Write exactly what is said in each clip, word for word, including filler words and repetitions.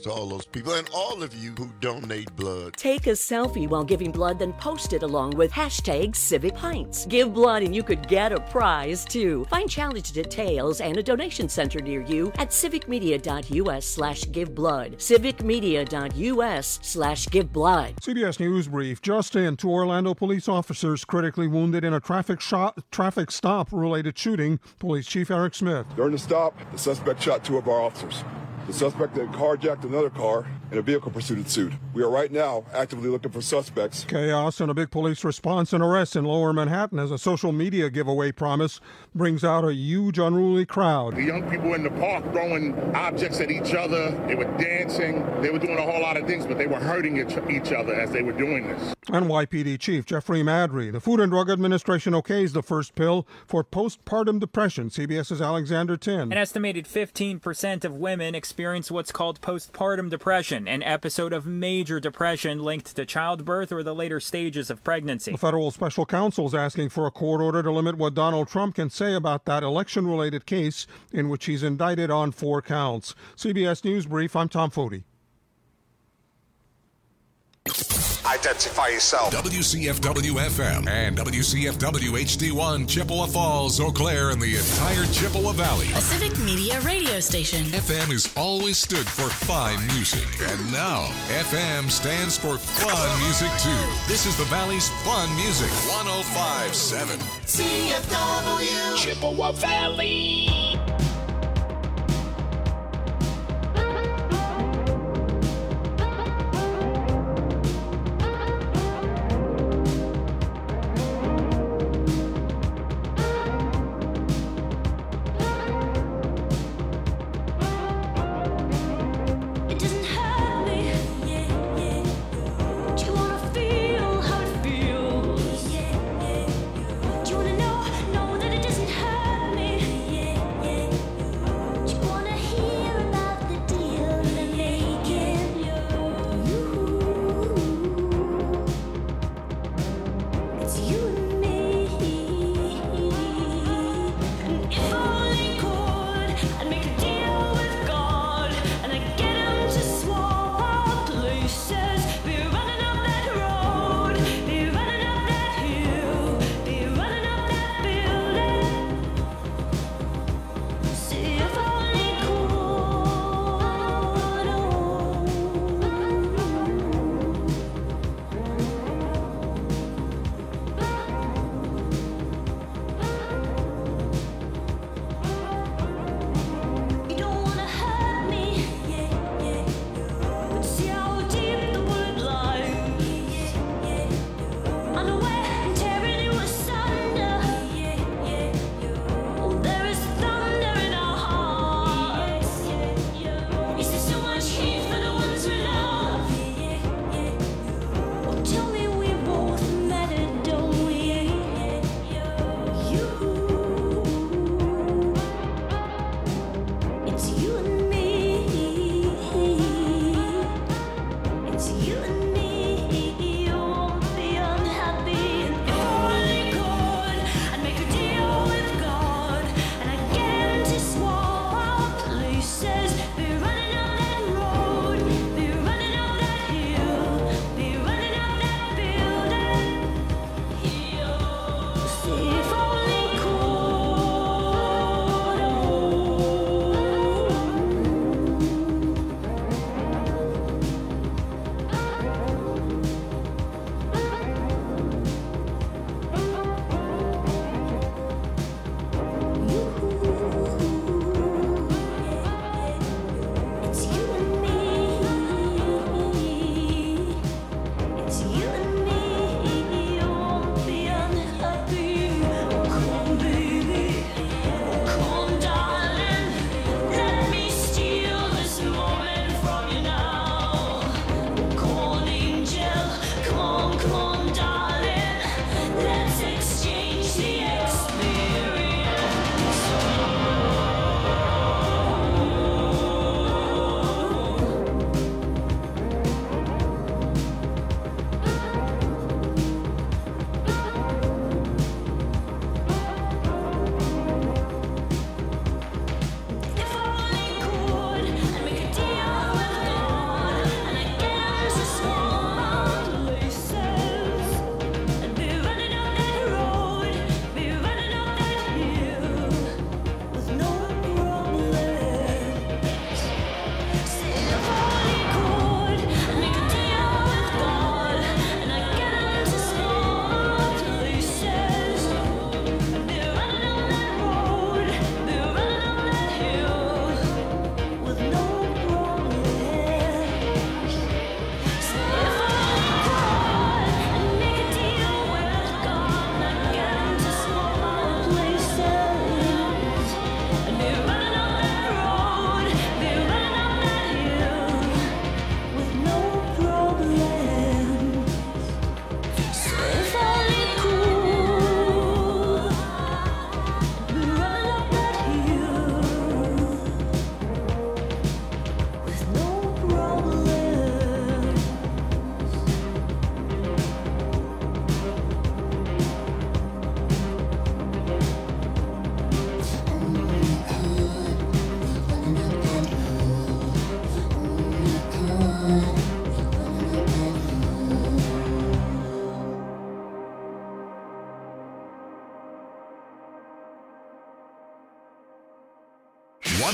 to all those people and all of you who donate blood. Take a selfie while giving blood, then post it along with hashtag Civic Pints. Give blood and you could get a prize, too. Find challenge details and a donation center near you at civicmedia.us slash give blood. civicmedia.us slash give blood. C B S News Brief. Just in, two Orlando police officers critically wounded in a traffic shot, traffic stop-related shooting. Police Chief Eric Smith. During the stop, the suspect shot two of our officers. The suspect then carjacked another car and a vehicle pursuit ensued. We are right now actively looking for suspects. Chaos and a big police response and arrest in Lower Manhattan as a social media giveaway promise brings out a huge unruly crowd. The young people in the park throwing objects at each other. They were dancing. They were doing a whole lot of things, but they were hurting each other as they were doing this. N Y P D Chief Jeffrey Madry. The Food and Drug Administration okays the first pill for postpartum depression. CBS's Alexander Tin. An estimated fifteen percent of women experience what's called postpartum depression, an episode of major depression linked to childbirth or the later stages of pregnancy. The federal special counsel is asking for a court order to limit what Donald Trump can say about that election-related case in which he's indicted on four counts. C B S News Brief, I'm Tom Foti. Identify yourself. W C F W F M and W C F W H D one, Chippewa Falls, Eau Claire, and the entire Chippewa Valley. A Civic Media radio station. F M has always stood for fine music, and now F M stands for fun music too. This is the Valley's fun music. one oh five point seven C F W Chippewa Valley. Yeah.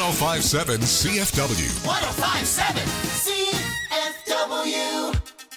oh five point seven C F W. one oh five point seven C F W.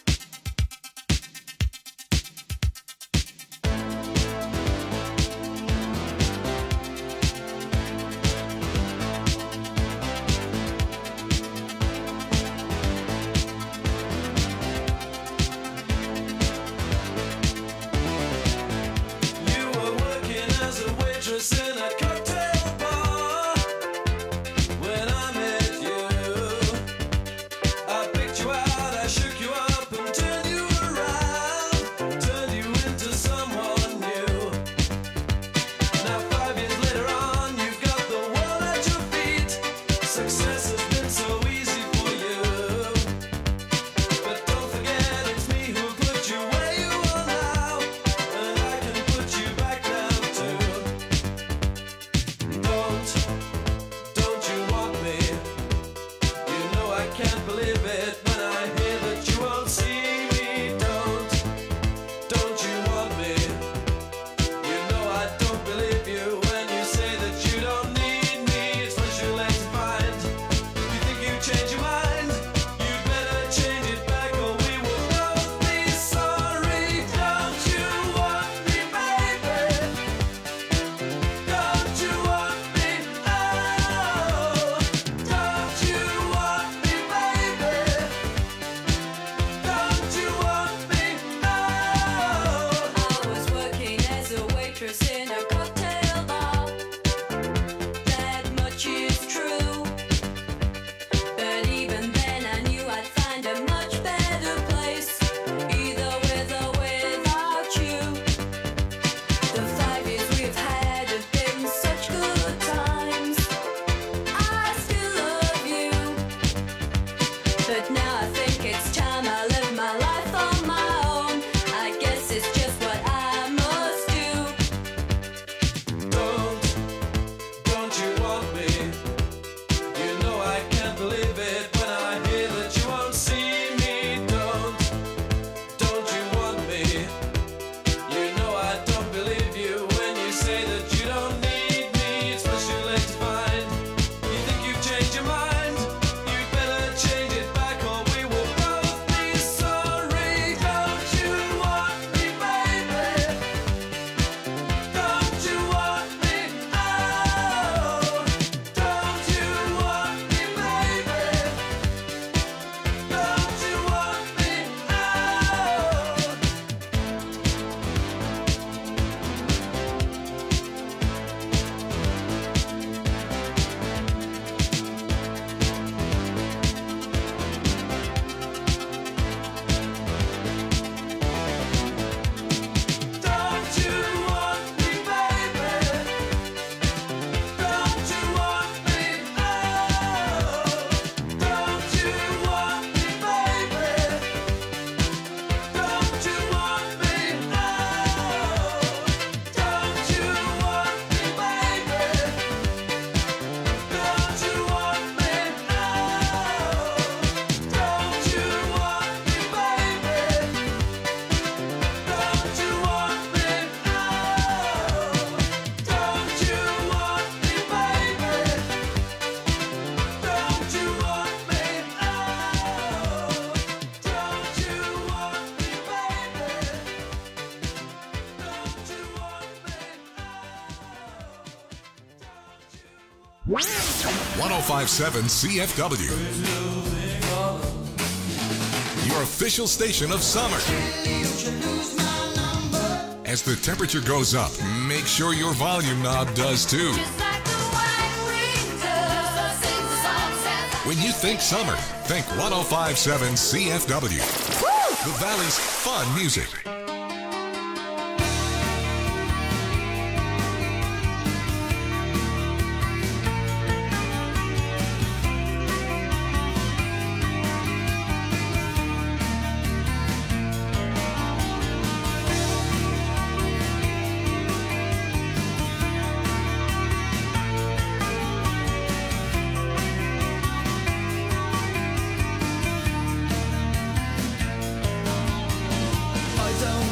one oh five point seven C F W. Your official station of summer. As the temperature goes up, make sure your volume knob does too. When you think summer, think one oh five point seven C F W. The Valley's fun music. I don't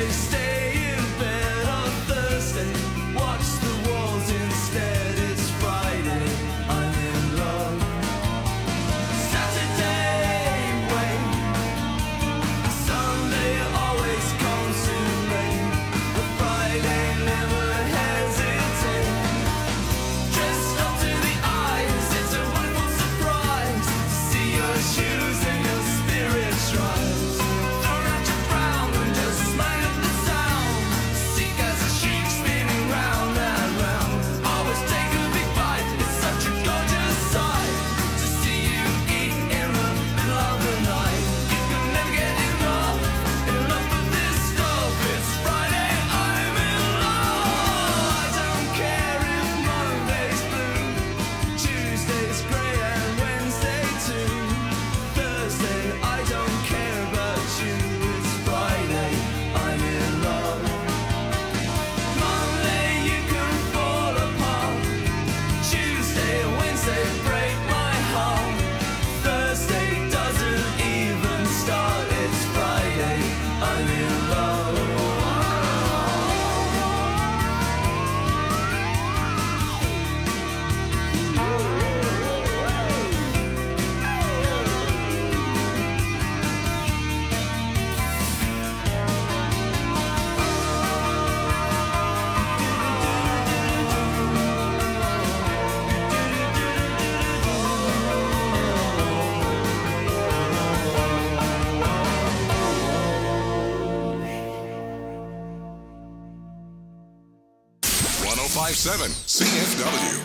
one oh five point seven C F W.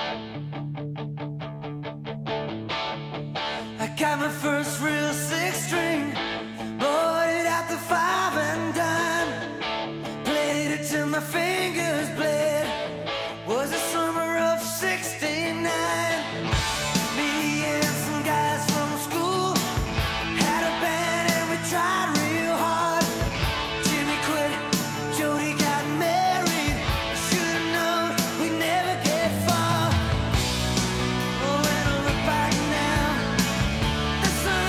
I got my first real six string, bought it at the five and dime, played it till my fingers bled. Was the summer of sixty-nine. Me and some guys from school had a band and we tried real hard. Jimmy quit, Jody got married. I should've known we'd never get far. Oh, when I look back now, the sun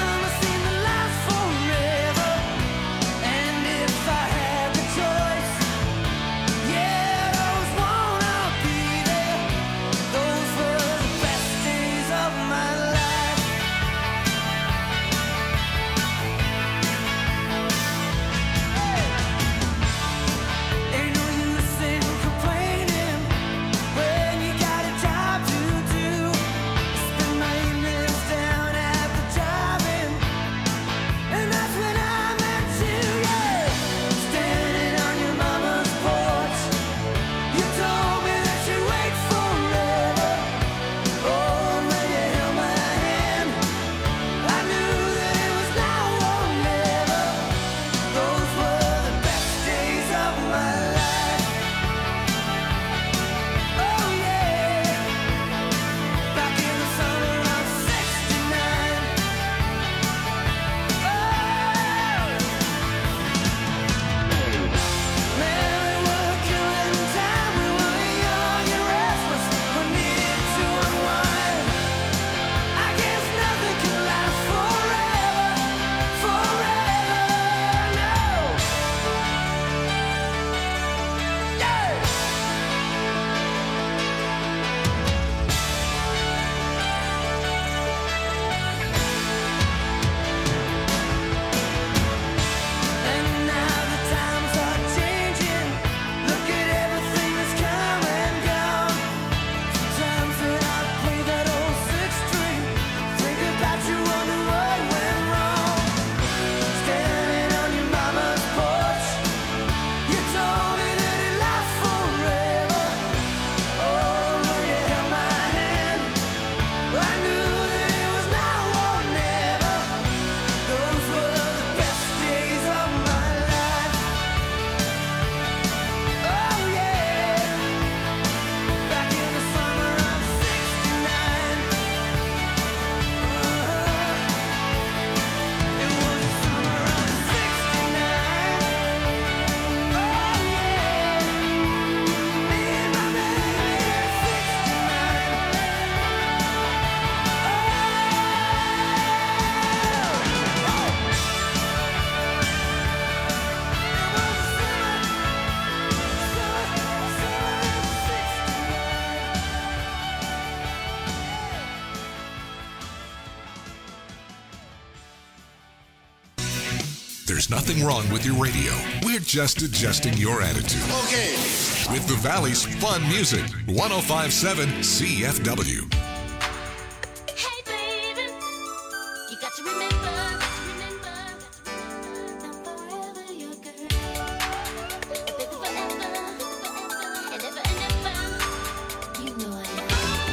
There's nothing wrong with your radio. We're just adjusting your attitude. Okay. With the Valley's fun music, one oh five point seven C F W. Hey baby, you got to remember, remember, I'm forever your girl. Baby, forever, and ever and ever, you know I am.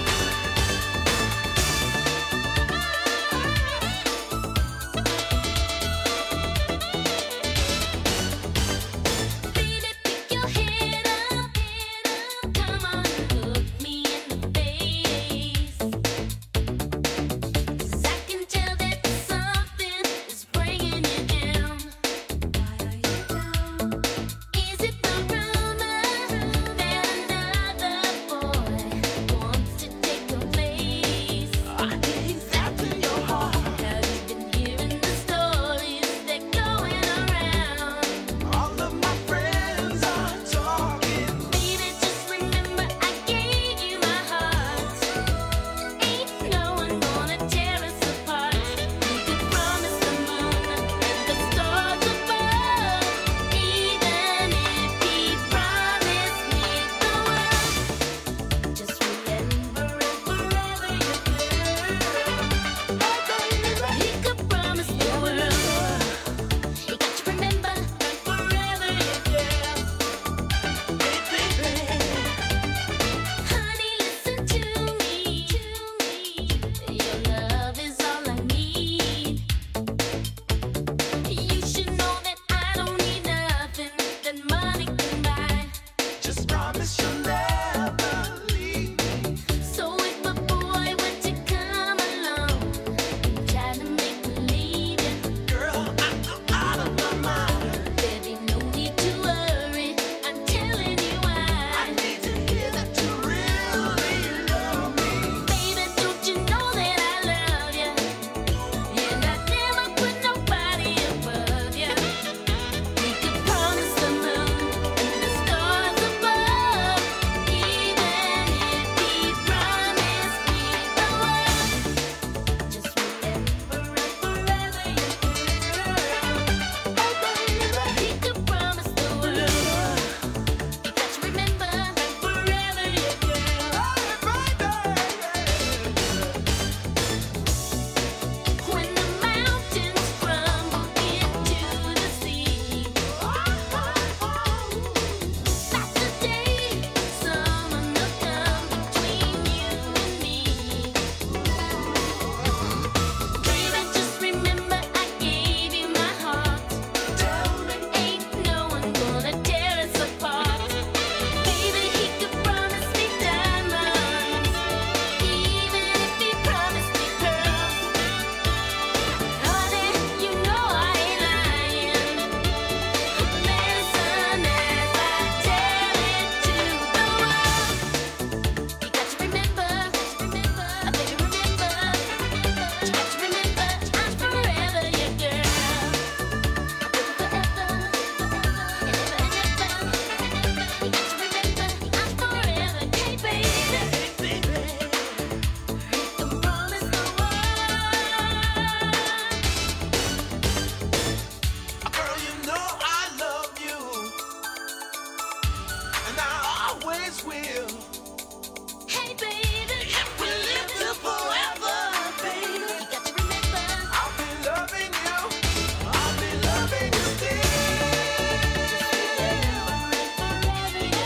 Baby, pick your head up, head up, come on, look me in the face. 'Cause I can tell that something is bringing you down. Why are you down? Is it the rumor that another boy wants to take your place? I think that's in your heart. Have you been hearing the stories that going around? All of my friends are talking. Baby, just remember I gave you my heart. Ain't no one gonna tear us apart. You could promise the moon and the stars above, even if he promised me the world. Just remember it forever, your girl. He could promise the world. You got to remember forever, your girl. Honey, listen to me. Your love is all I need. You should know that I don't need nothing that money can buy. Just promise you'll never leave me. So if a boy were to come along and try to make believe it, girl, I'm out of my mind. There'd be no need to worry. I'm telling you why. I need to hear that you really love me. Baby, don't you know that I love you? And I'd never put nobody above you. We could promise the moon and the stars above, even if he promised me the world. Just remember it forever, your girl. Oh, baby, he could promise the world. You got to remember forever, your girl. When the mountains crumble into the sea, that's the day someone will come between you and me. Baby, just remember I gave you my heart. Ain't no one gonna tear us apart. Baby, he could promise me diamonds, even if he promised me pearls. Honey, you know I ain't lying. Listen as I tell it to the world. You got to remember, remember, baby, remember. You got to remember I'm forever your girl. Forever, forever, and ever and ever. You got to remember I'm forever, hey baby, baby. You can promise the world. Girl, you know I love you, and I always will. Hey baby, we live till forever, baby. You got to remember I'll be loving you. I'll be loving you still. forever, your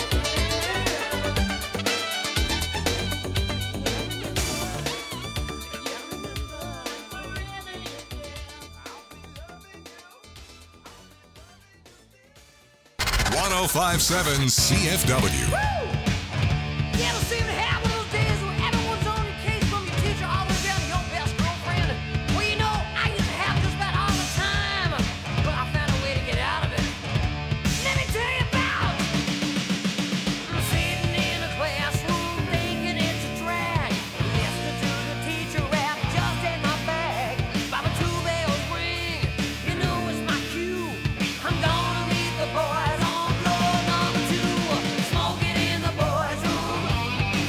one oh five point seven C F W. You ever seen it happen those days when everyone's on your case from your teacher all the way down to your best girlfriend? Well, you know, I used to have just about all the time, but I found a way to get out of it. Let me tell you about. I'm sitting in a classroom thinking it's a drag. Listening to the teacher rap just in my bag. By the two bells ring, you know it's my cue. I'm gonna meet the boys on floor number two, smoking in the boys' room.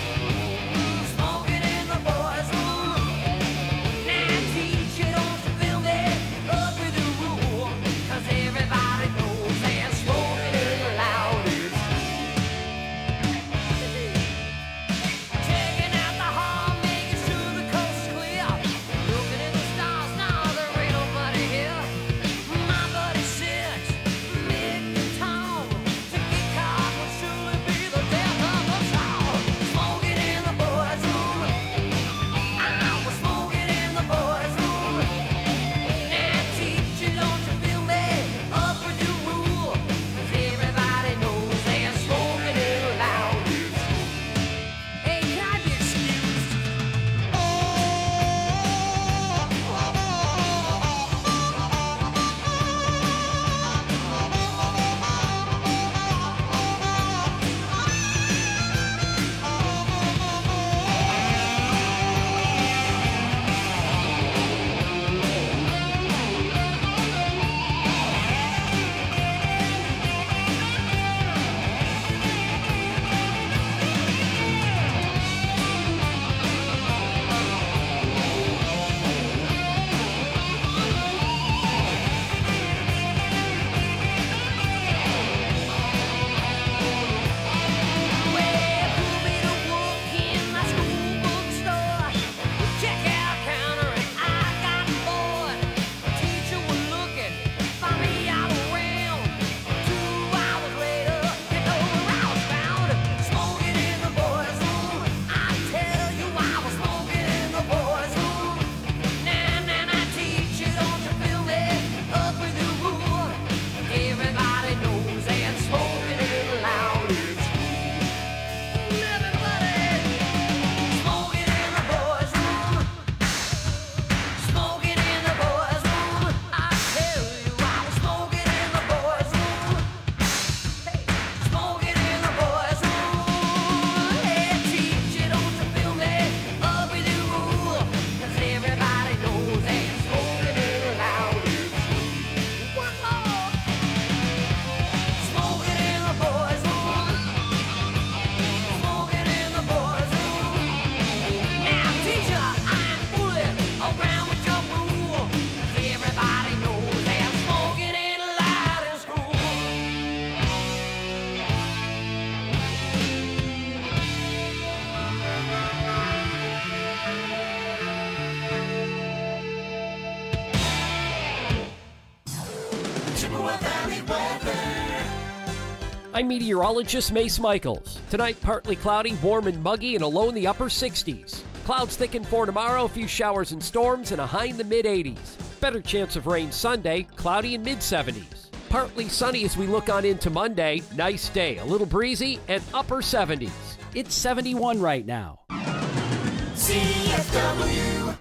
I'm meteorologist Mace Michaels. Tonight, partly cloudy, warm and muggy, and a low in the upper sixties. Clouds thicken for tomorrow, a few showers and storms, and a high in the mid-eighties. Better chance of rain Sunday, cloudy and mid-seventies. Partly sunny as we look on into Monday. Nice day, a little breezy, and upper seventies. It's seventy-one right now. C F W.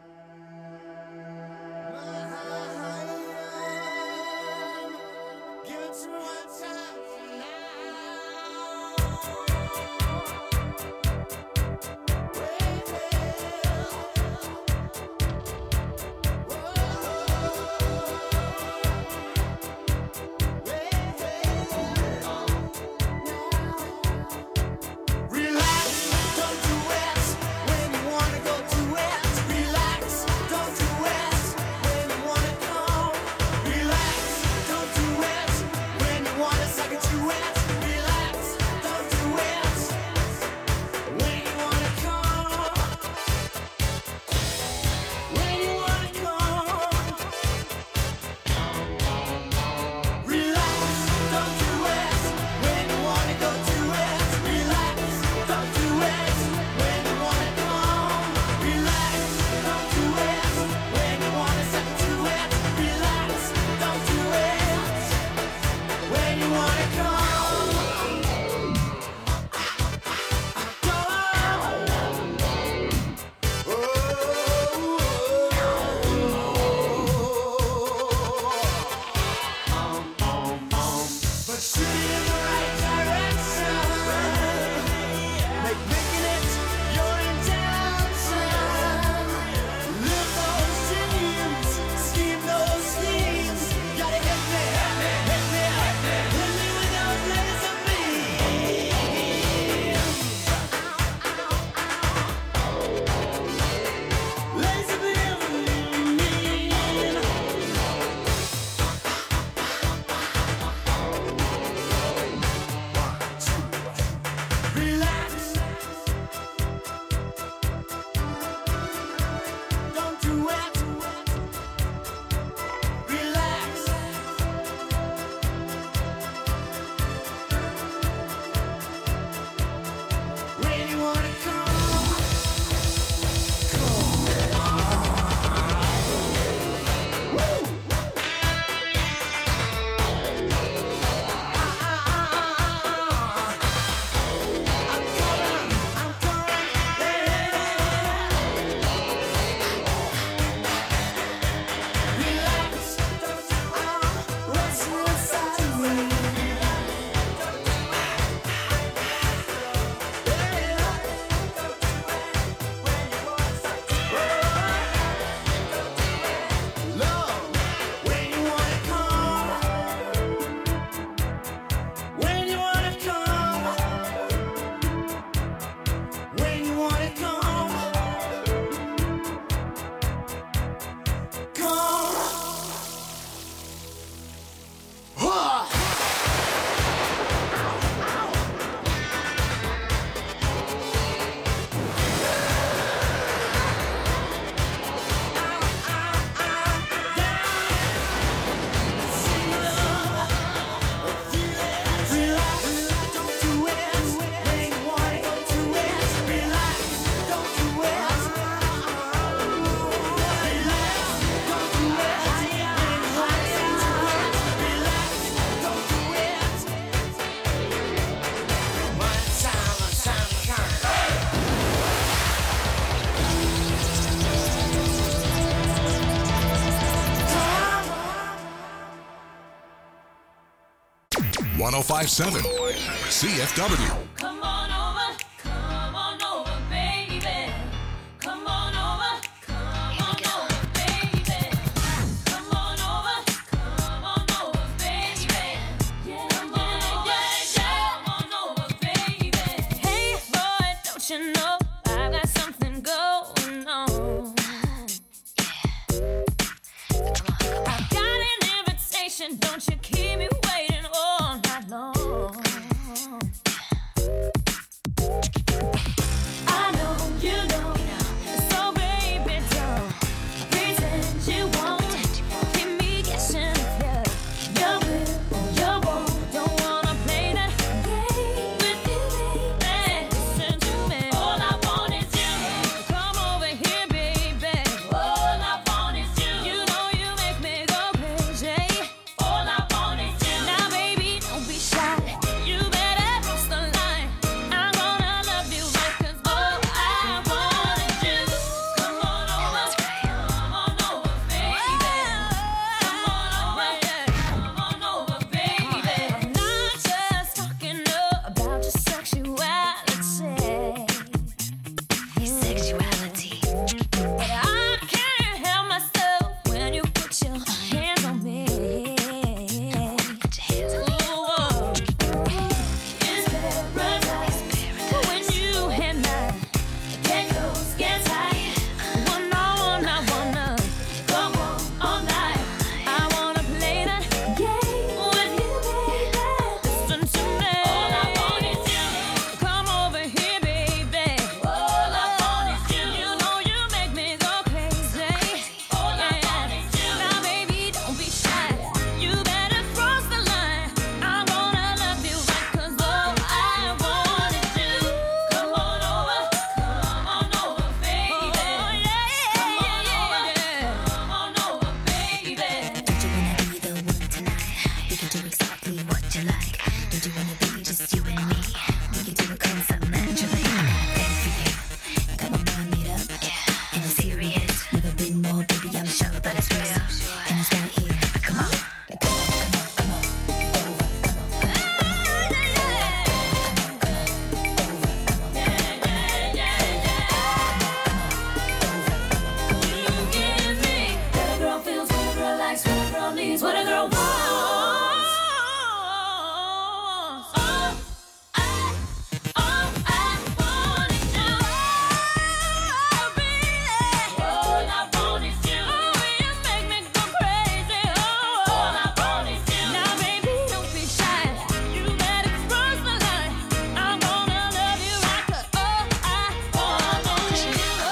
one oh five point seven C F W. Come on over, come on over, baby. Come on over, come on over, baby. Come on over, come on over, baby. Come on over, come on over, baby. Hey boy, don't you know I got something going on? I got an invitation, don't you keep me waiting all night long. to do anything, just you and me. We can do it cause something naturally. Ready for you. Got my mind made up. And I'm serious. Never been more, baby, I'm sure that it's real. And it's right here. Come on. What a girl wants. Oh, I, oh, I want it now. Oh, baby. All I want is you. Oh, you make me go crazy. Oh, all I want is you. Now, baby, don't be shy. You better cross the line. I'm gonna love you right 'cause all I want is you. Oh,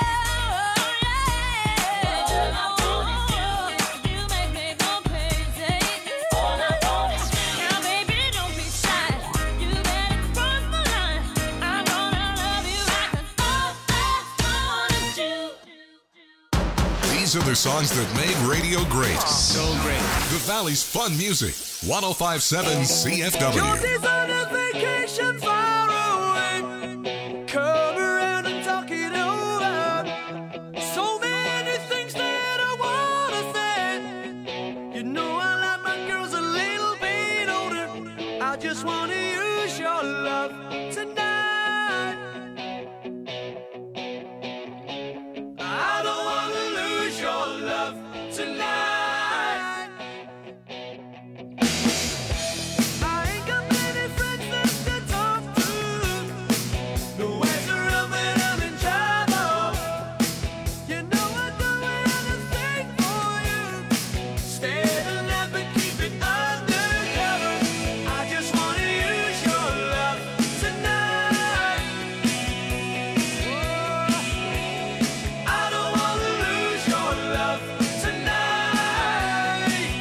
yeah. All I want is you. You make me go crazy. All I want is you. Now, baby, don't be shy. You better cross the line. I'm gonna love you right 'cause all I want is you. These are the songs that made radio great. So great. The Valley's fun music. one oh five point seven C F W. Yours on a vacation far away. Come around and talk it over. So many things that I wanna say. You know I like my girls a little bit older. I just wanna use your love tonight. I don't wanna lose your love tonight. I ain't got many friends left to talk to. No ways around when I'm in trouble. You know I'd do anything for you. Stay alive but keep it undercover. I just wanna use your love tonight. Whoa. I don't wanna lose your love tonight.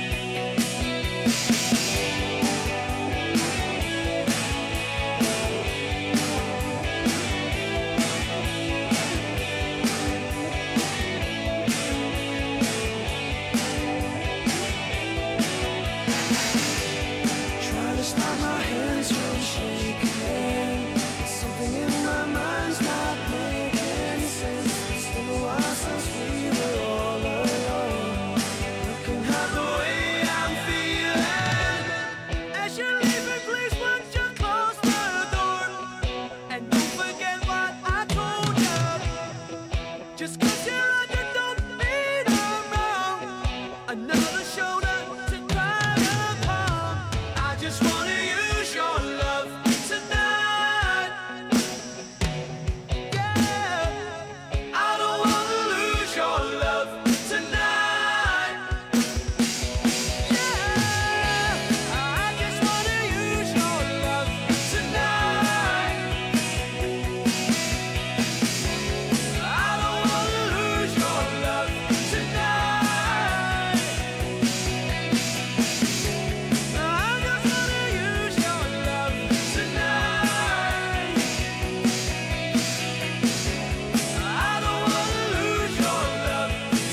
Trying to stop my hands from shaking. Something in my mind's not making sense. It's been a while since we were all alone. You can have the way I'm feeling. As you're leaving, please won't you close the door? And don't forget what I told you. Just 'cause you're right, you don't mean I'm wrong. Another shoulder to cry upon. I just wanna use your love tonight. Yeah, I don't wanna lose your love tonight. Yeah, I just wanna use your love tonight. I don't wanna lose your love tonight. I just wanna use your love tonight. I don't wanna lose your love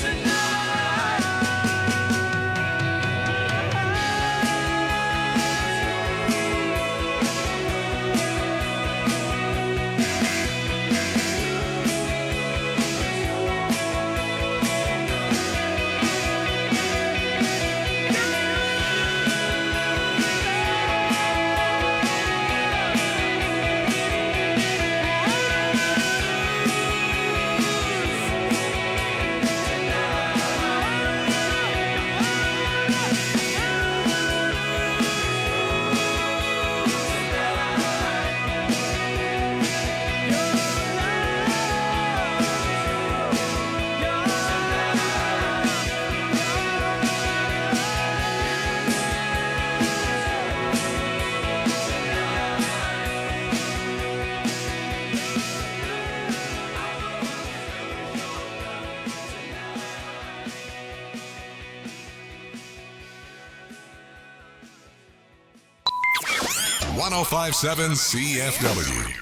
one oh five point seven C F W.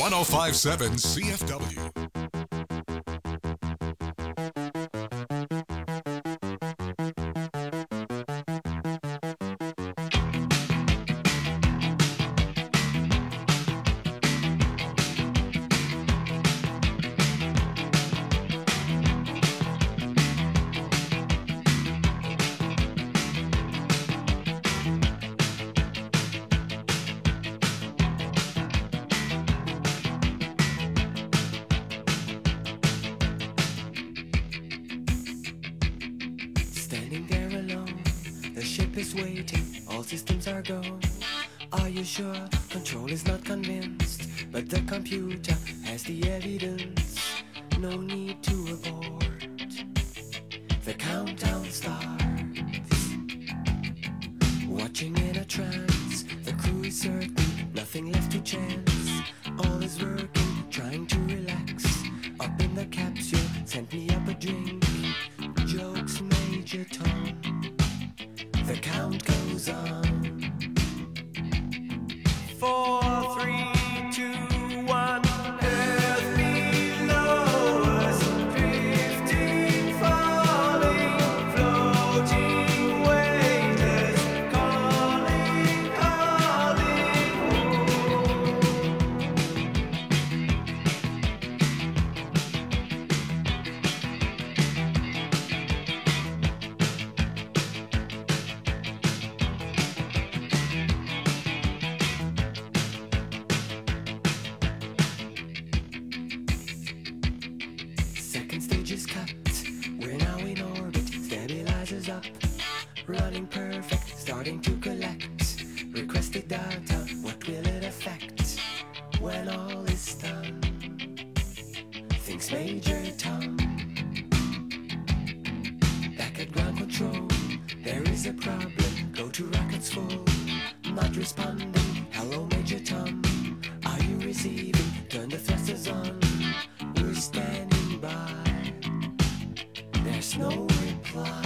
one oh five point seven C F W. Standing there alone, the ship is waiting, all systems are go. Are you sure? Control is not convinced, but the computer has the evidence. No need to abort. The countdown starts. Watching in a trance, the crew is certain, nothing left to chance. All is working, trying to relax. Up in the capsule, sent me up a drink. Jokes, Major Tom. The count goes on. Four, three, two, one. Earth below us, drifting, falling, floating, weightless, calling, calling home. Second stage is cut. We're now in orbit. Stabilizers up. Running perfect. Starting to collect. Requested data. What will it affect when all is done? Thinks Major Tom. Back at ground control. There is a problem. Go to rockets full. Not responding. Hello, Major Tom. Are you receiving? Turn the thrusters on. We're standing by. There's no reply.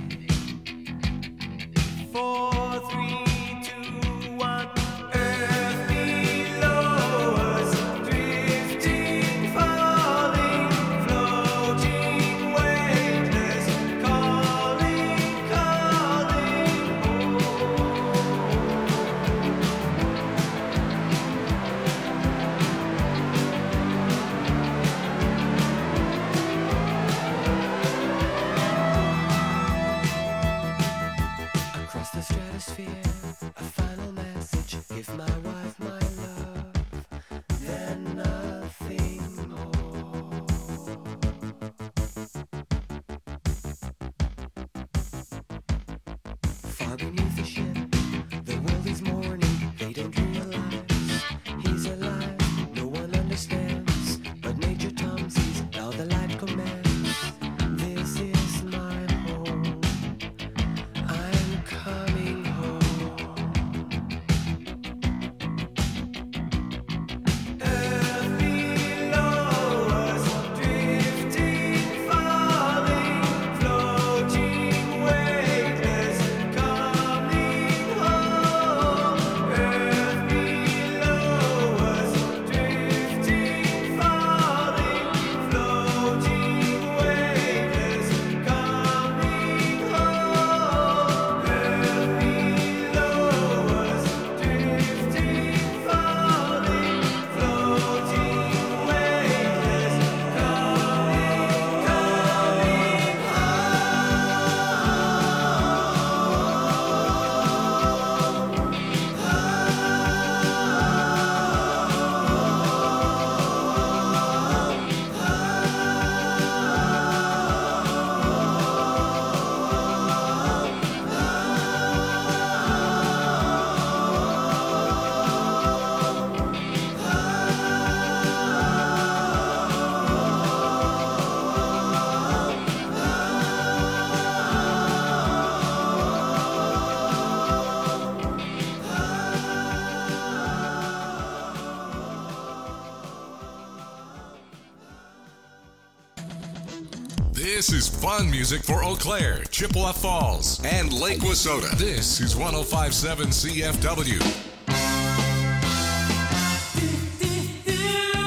Four, three, two, one. Earth below us, drifting, falling, floating, weightless, calling, calling home. Across the stratosphere, a final message. Give my wife my love, then nothing more. Far beneath the ship, the world is mourning. They don't realize he's alive. No one understands, but Major Tom sees now the light commands. This is my home. I'm coming home. Earth below us, drifting, falling, floating, weightless, coming home. Earth below us, drifting, falling, floating, weightless, coming home. Earth below us, drifting, falling, floating, weightless, coming, This is fun music for Eau Claire, Chippewa Falls, and Lake Wissota. This is one oh five point seven C F W. Do, do, do.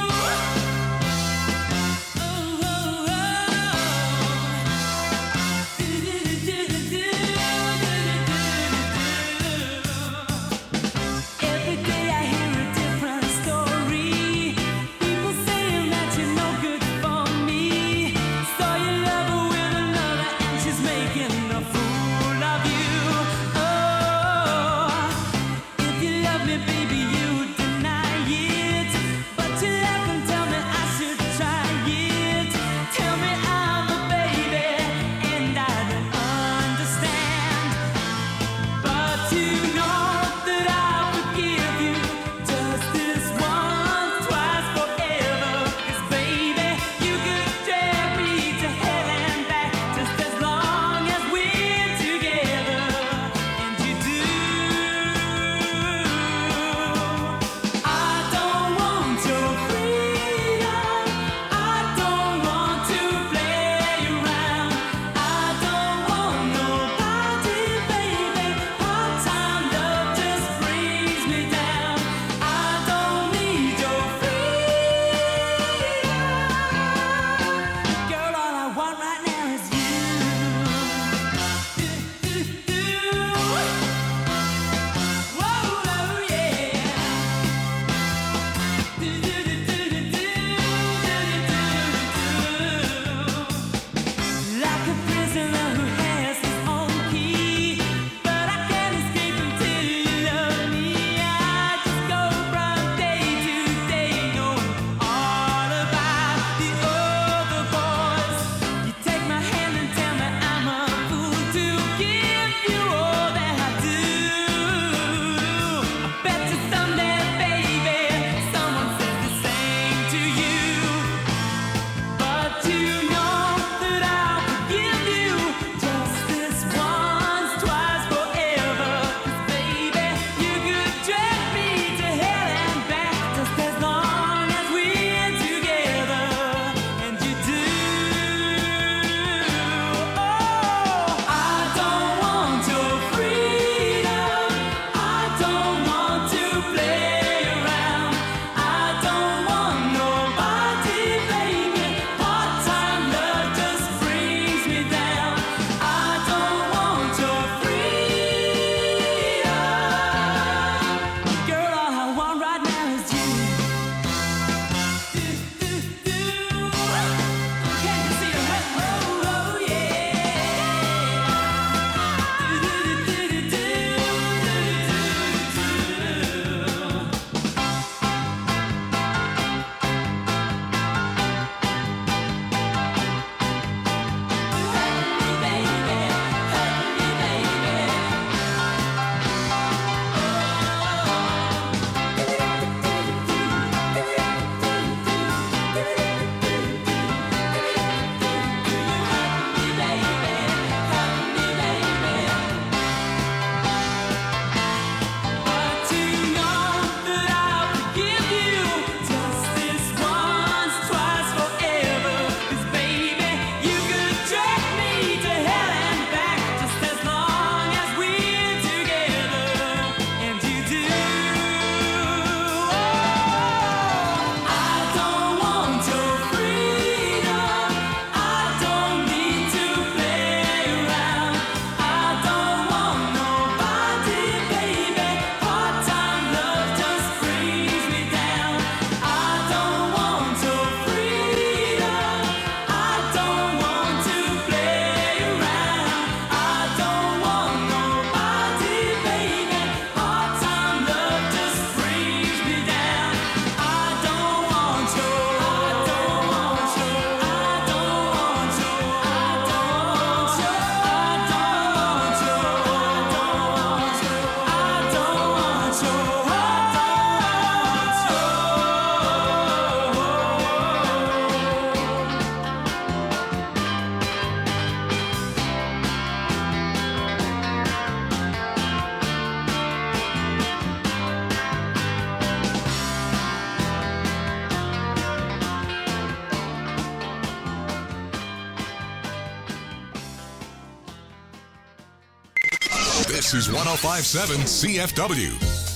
This is one oh five point seven C F W.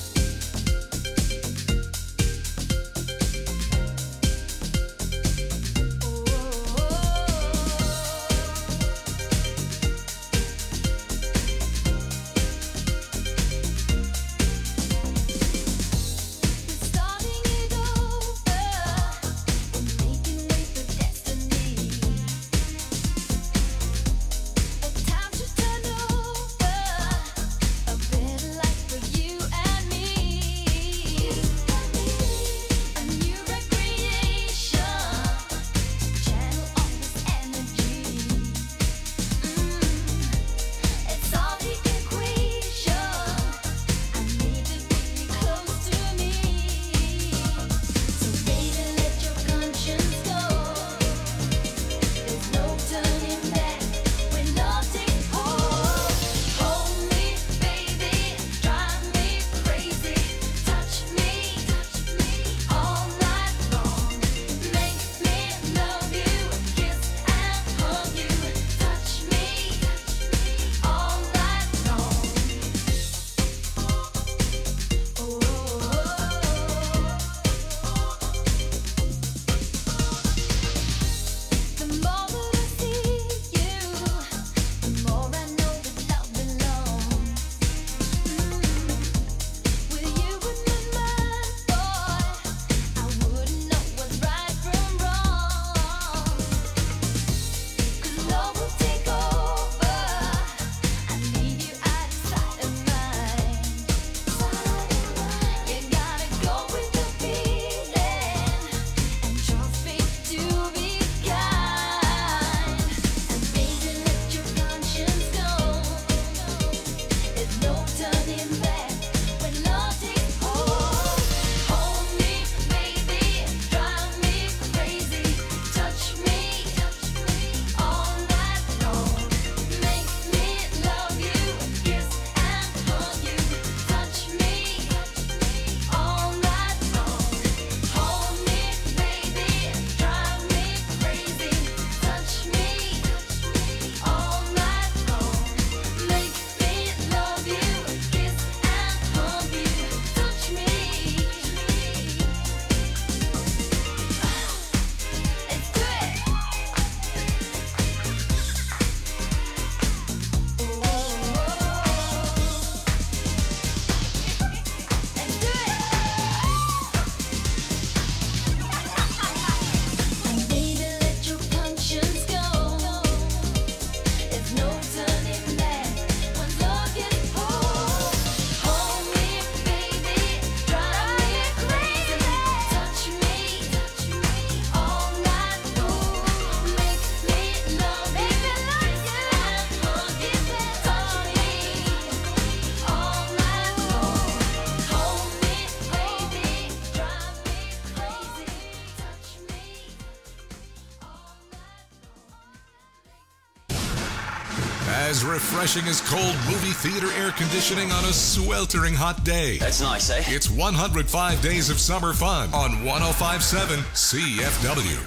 As refreshing as cold movie theater air conditioning on a sweltering hot day. That's nice, eh? It's one hundred five days of summer fun on one oh five point seven C F W.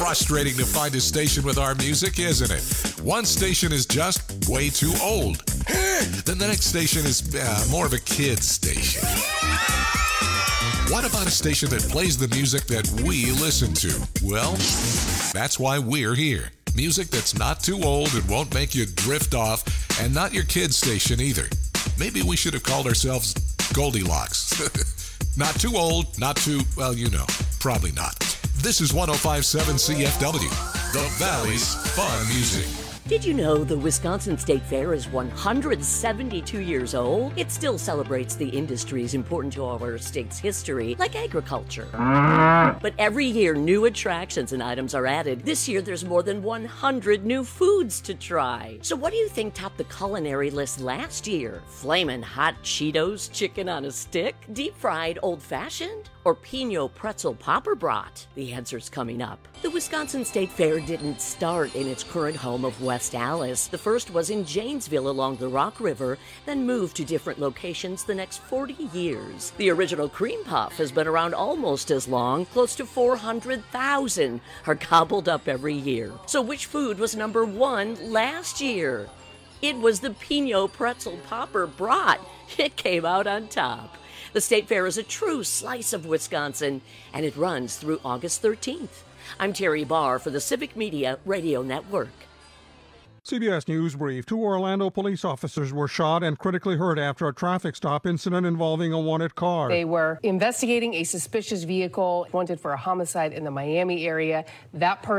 frustrating to find a station with our music, isn't it? One station is just way too old. Then the next station is uh, more of a kid's station. What about a station that plays the music that we listen to? Well, that's why we're here. Music that's not too old and won't make you drift off, and not your kid's station either. Maybe we should have called ourselves Goldilocks. Not too old, not too, well, you know, probably not. This is one oh five point seven C F W, the Valley's Fun Music. Did you know the Wisconsin State Fair is one hundred seventy-two years old? It still celebrates the industries important to our state's history, like agriculture. But every year, new attractions and items are added. This year, there's more than one hundred new foods to try. So what do you think topped the culinary list last year? Flamin' hot Cheetos chicken on a stick? Deep-fried old-fashioned? Or Pinot pretzel popper brat? The answer's coming up. The Wisconsin State Fair didn't start in its current home of West Allis. The first was in Janesville along the Rock River, then moved to different locations the next forty years. The original cream puff has been around almost as long. Close to four hundred thousand are gobbled up every year. So which food was number one last year? It was the Pinot pretzel popper brat. It came out on top. The State Fair is a true slice of Wisconsin, and it runs through August thirteenth. I'm Terry Barr for the Civic Media Radio Network. C B S News Brief. Two Orlando police officers were shot and critically hurt after a traffic stop incident involving a wanted car. They were investigating a suspicious vehicle wanted for a homicide in the Miami area. That person